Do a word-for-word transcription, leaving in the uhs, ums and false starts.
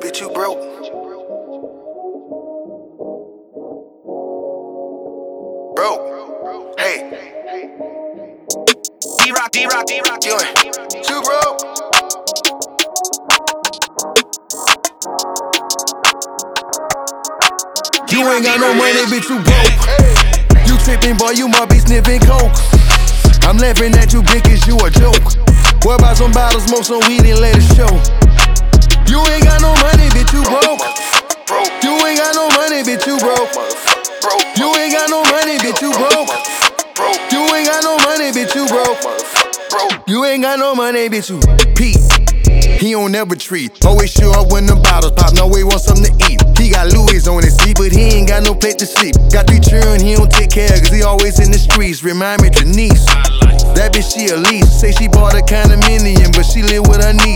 bitch, you broke. Broke. Hey. D-Rock, D-Rock, D-Rock, you ain't too broke. You ain't got no money, bitch, you broke. You trippin', boy, you might be sniffin' coke. I'm laughing at you, bitch, cause you a joke. Boy, buy some bottles, smoke some weed and let it show. You ain't got no money, bitch, you broke. You ain't got no money, bitch, you broke. You ain't got no money, bitch, you broke. You ain't got no money, bitch, you broke. You ain't got no money, bitch, you Pete. He don't never treat. Always show up when the bottles pop. No way, want something to eat. He got Louis on his seat, but he ain't got no place to sleep. Got three children, he don't take care, cause he always in the streets. Remind me Janice. That bitch, she a lease. Say she bought a condominium, but she live with her niece.